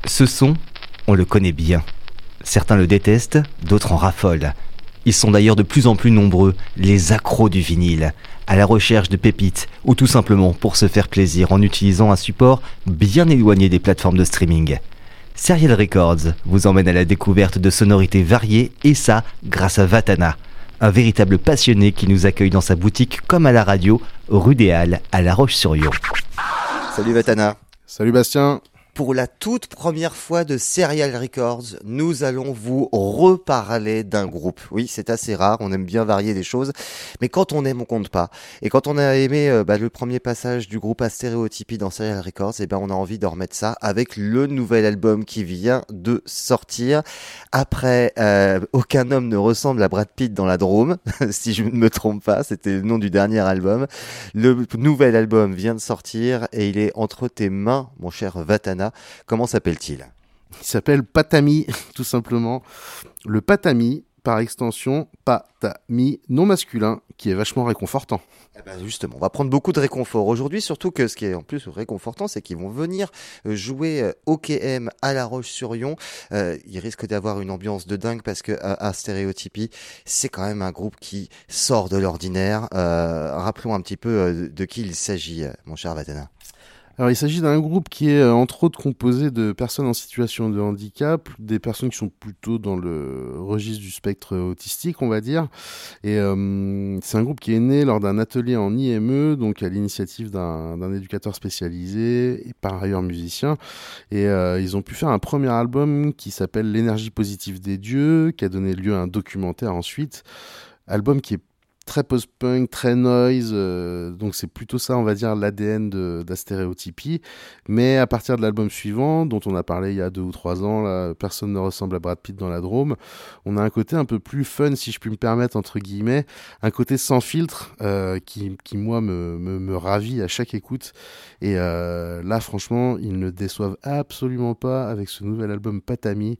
Ce son, on le connaît bien. Certains le détestent, d'autres en raffolent. Ils sont d'ailleurs de plus en plus nombreux, les accros du vinyle, à la recherche de pépites ou tout simplement pour se faire plaisir en utilisant un support bien éloigné des plateformes de streaming. Serial Records vous emmène à la découverte de sonorités variées et ça grâce à Vatana, un véritable passionné qui nous accueille dans sa boutique comme à la radio, rue des Halles à La Roche-sur-Yon. Salut Vatana. Salut Bastien. Pour la toute première fois de Serial Records, nous allons vous reparler d'un groupe. Oui, c'est assez rare, on aime bien varier les choses, mais quand on aime, on compte pas. Et quand on a aimé le premier passage du groupe Astéréotypie dans Serial Records, on a envie de remettre ça avec le nouvel album qui vient de sortir. Après, Aucun homme ne ressemble à Brad Pitt dans la Drôme, si je ne me trompe pas, c'était le nom du dernier album. Le nouvel album vient de sortir et il est entre tes mains, mon cher Vatana. Comment s'appelle-t-il ? Il s'appelle Patami, tout simplement. Le Patami, par extension, Patami, non masculin, qui est vachement réconfortant. Justement, on va prendre beaucoup de réconfort aujourd'hui, surtout que ce qui est en plus réconfortant, c'est qu'ils vont venir jouer OKM à La Roche-sur-Yon. Ils risquent d'avoir une ambiance de dingue parce que Astéréotypie, c'est quand même un groupe qui sort de l'ordinaire. Rappelons un petit peu de qui il s'agit, mon cher Vatana. Alors, il s'agit d'un groupe qui est entre autres composé de personnes en situation de handicap, des personnes qui sont plutôt dans le registre du spectre autistique, on va dire. Et c'est un groupe qui est né lors d'un atelier en IME, donc à l'initiative d'un éducateur spécialisé et par ailleurs musicien. Et ils ont pu faire un premier album qui s'appelle L'énergie positive des dieux, qui a donné lieu à un documentaire ensuite. Album qui est très post-punk, très noise, donc c'est plutôt ça, on va dire, l'ADN d'Astéréotypie. Mais à partir de l'album suivant, dont on a parlé il y a 2 ou 3 ans, là, Personne ne ressemble à Brad Pitt dans la Drôme, on a un côté un peu plus fun, si je puis me permettre, entre guillemets, un côté sans filtre, qui moi, me ravit à chaque écoute. Et là, franchement, ils ne déçoivent absolument pas avec ce nouvel album Patami.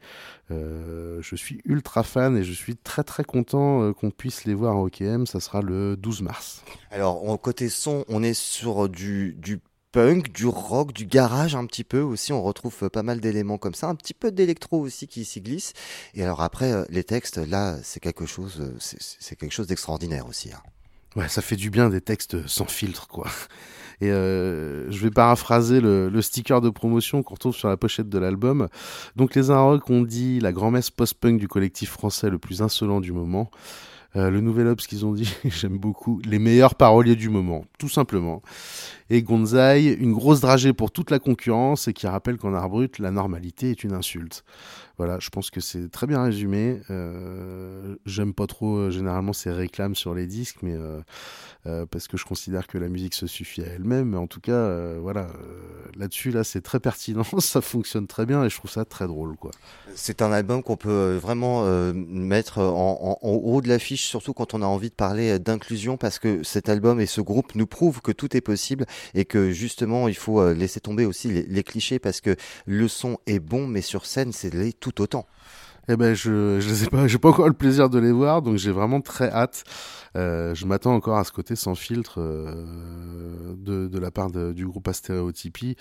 Je suis ultra fan et je suis très très content qu'on puisse les voir en OKM. Ça sera le 12 mars. Alors, côté son, on est sur du punk, du rock, du garage un petit peu aussi. On retrouve pas mal d'éléments comme ça, un petit peu d'électro aussi qui s'y glisse. Et alors après, les textes, là, c'est quelque chose d'extraordinaire aussi. Hein. Ouais, ça fait du bien des textes sans filtre, quoi. Et je vais paraphraser le sticker de promotion qu'on retrouve sur la pochette de l'album. Donc les Inrocks ont dit la grand-messe post-punk du collectif français le plus insolent du moment. Le nouvel Obs qu'ils ont dit, j'aime beaucoup, les meilleurs paroliers du moment, tout simplement. Et Gonzaï, une grosse dragée pour toute la concurrence et qui rappelle qu'en art brut, la normalité est une insulte. Voilà, je pense que c'est très bien résumé. J'aime pas trop généralement ces réclames sur les disques, mais parce que je considère que la musique se suffit à elle-même. Mais en tout cas, là-dessus, là, c'est très pertinent, ça fonctionne très bien et je trouve ça très drôle, quoi. C'est un album qu'on peut vraiment mettre en haut de l'affiche, surtout quand on a envie de parler d'inclusion, parce que cet album et ce groupe nous prouvent que tout est possible et que justement, il faut laisser tomber aussi les clichés, parce que le son est bon, mais sur scène, c'est l'est tout autant. Eh ben, je sais pas, j'ai pas encore le plaisir de les voir, donc j'ai vraiment très hâte. Je m'attends encore à ce côté sans filtre de la part du groupe Astéréotypie.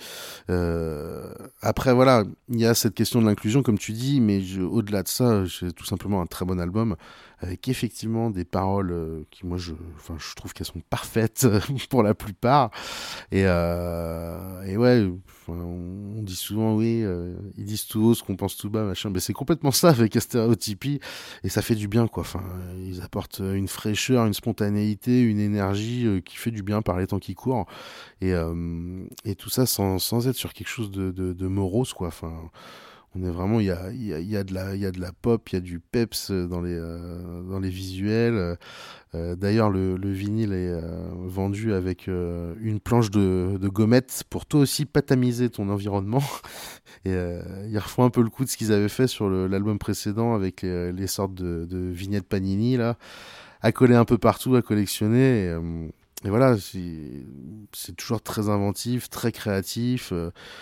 Après, voilà, il y a cette question de l'inclusion, comme tu dis, mais au-delà de ça, c'est tout simplement un très bon album avec effectivement des paroles qui, moi, je trouve qu'elles sont parfaites pour la plupart. Et ouais, on dit souvent, oui, ils disent tout haut ce qu'on pense tout bas, machin. Mais c'est complètement ça avec Astéréotypie, et ça fait du bien, quoi. Enfin, ils apportent une fraîcheur, une spontanéité, une énergie qui fait du bien par les temps qui courent. Et tout ça sans être sur quelque chose de morose, quoi. Enfin, on est vraiment, il y a de la pop, il y a du peps dans les visuels. D'ailleurs, le vinyle est vendu avec une planche de gommettes pour toi aussi patamiser ton environnement. Et ils refont un peu le coup de ce qu'ils avaient fait sur l'album précédent avec les sortes de vignettes Panini là, à coller un peu partout, à collectionner. Et voilà, c'est toujours très inventif, très créatif,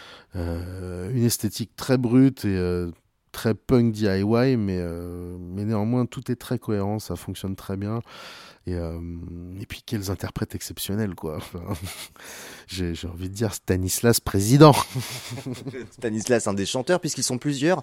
une esthétique très brute et très punk DIY, mais néanmoins tout est très cohérent, ça fonctionne très bien. Et puis quels interprètes exceptionnels, quoi. Enfin, j'ai envie de dire Stanislas président. Stanislas, un des chanteurs, puisqu'ils sont plusieurs.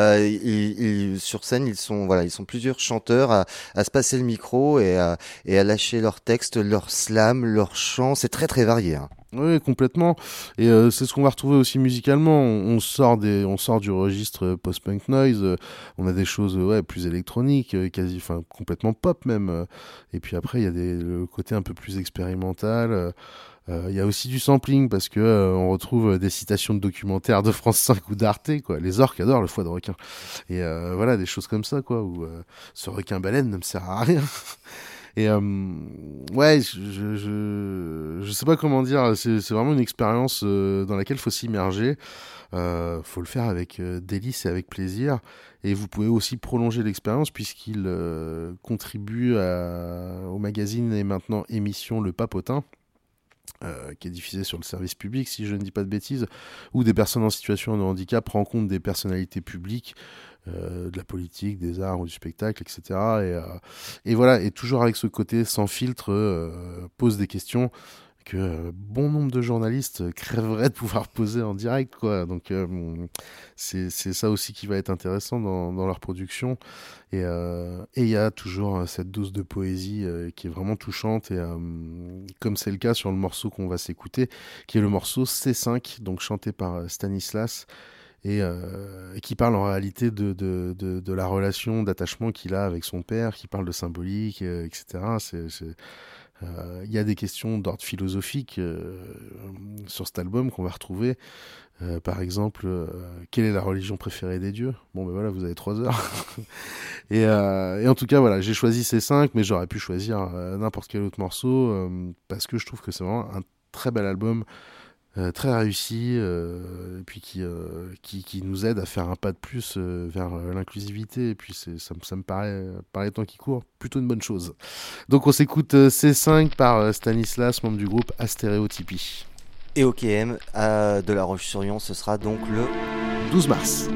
Sur scène, ils sont plusieurs chanteurs à se passer le micro et à lâcher leurs textes, leurs slams, leurs chants. C'est très très varié. Hein. Oui, complètement. Et c'est ce qu'on va retrouver aussi musicalement. On sort du registre post-punk noise. On a des choses plus électroniques, quasi, enfin complètement pop même. Et puis après, il y a le côté un peu plus expérimental. Il y a aussi du sampling parce que on retrouve des citations de documentaires de France 5 ou d'Arte, quoi. Les orques adorent le foie de requin. Et voilà, des choses comme ça, quoi. Où ce requin baleine ne me sert à rien. Et ouais, je sais pas comment dire. C'est vraiment une expérience dans laquelle faut s'immerger. Faut le faire avec délice et avec plaisir. Et vous pouvez aussi prolonger l'expérience puisqu'il contribue au magazine et maintenant émission Le Papotin. Qui est diffusé sur le service public, si je ne dis pas de bêtises, où des personnes en situation de handicap rencontrent des personnalités publiques, de la politique, des arts ou du spectacle, etc. Et voilà, et toujours avec ce côté sans filtre, pose des questions que bon nombre de journalistes crèveraient de pouvoir poser en direct, quoi. Donc c'est ça aussi qui va être intéressant dans leur production. Et il y a toujours cette dose de poésie qui est vraiment touchante, et comme c'est le cas sur le morceau qu'on va s'écouter, qui est le morceau C5, donc chanté par Stanislas, et qui parle en réalité de la relation d'attachement qu'il a avec son père, qui parle de symbolique, etc. Il y a des questions d'ordre philosophique sur cet album qu'on va retrouver. Par exemple, quelle est la religion préférée des dieux ? Bon, ben voilà, vous avez 3 heures. et en tout cas, voilà, j'ai choisi ces 5, mais j'aurais pu choisir n'importe quel autre morceau, parce que je trouve que c'est vraiment un très bel album, très réussi, et puis qui nous aide à faire un pas de plus vers l'inclusivité. Et puis ça me paraît, par les temps qui courent, plutôt une bonne chose. Donc on s'écoute C5 par Stanislas, membre du groupe Astéréotypie. Et OKM de La Roche-sur-Yon, ce sera donc le 12 mars.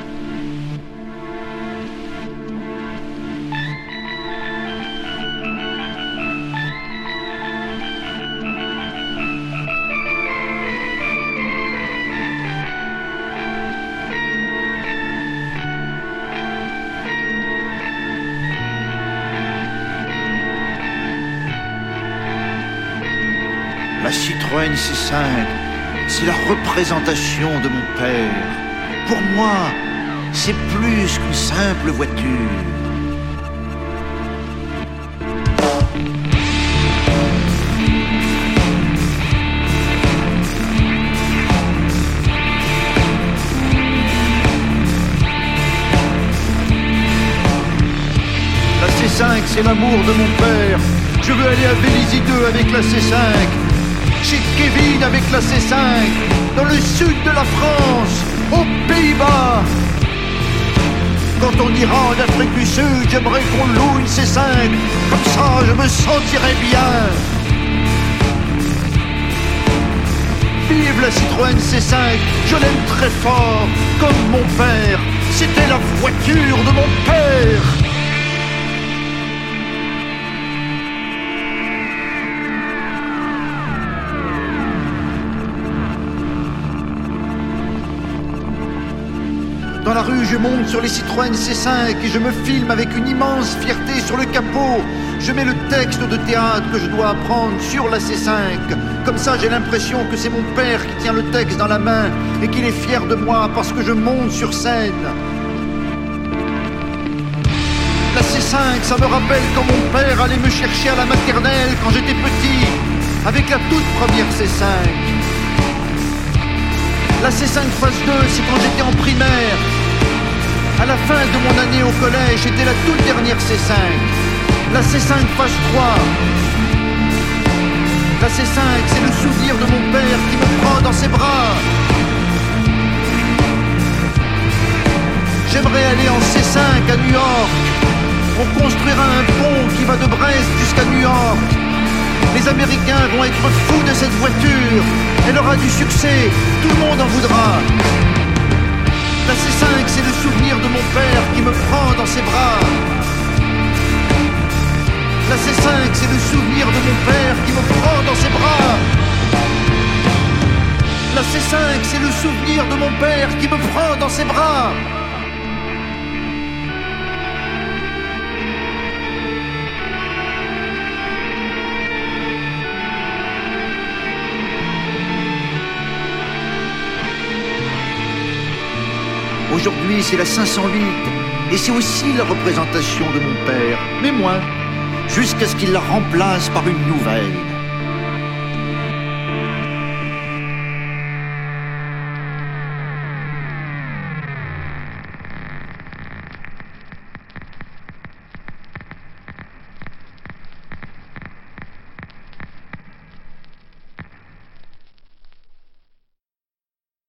La Citroën C5, c'est la représentation de mon père. Pour moi, c'est plus qu'une simple voiture. La C5, c'est l'amour de mon père. Je veux aller à Vélizy 2 avec la C5. Chez Kevin avec la C5, dans le sud de la France, aux Pays-Bas. Quand on ira en Afrique du Sud, j'aimerais qu'on loue une C5, comme ça je me sentirais bien. Vive la Citroën C5, je l'aime très fort, comme mon père, c'était la voiture de mon père. Dans la rue, je monte sur les Citroën C5 et je me filme avec une immense fierté sur le capot. Je mets le texte de théâtre que je dois apprendre sur la C5. Comme ça, j'ai l'impression que c'est mon père qui tient le texte dans la main et qu'il est fier de moi parce que je monte sur scène. La C5, ça me rappelle quand mon père allait me chercher à la maternelle quand j'étais petit, avec la toute première C5. La C5 phase 2, c'est quand j'étais en primaire. À la fin de mon année au collège, j'étais la toute dernière C5. La C5 phase 3. La C5, c'est le souvenir de mon père qui me prend dans ses bras. J'aimerais aller en C5 à New York. On construira un pont qui va de Brest jusqu'à New York. Les Américains vont être fous de cette voiture. Elle aura du succès, tout le monde en voudra. La C5, c'est le souvenir de mon père qui me prend dans ses bras. La C5, c'est le souvenir de mon père qui me prend dans ses bras. La C5, c'est le souvenir de mon père qui me prend dans ses bras. Aujourd'hui, c'est la 508, et c'est aussi la représentation de mon père, mais moins, jusqu'à ce qu'il la remplace par une nouvelle.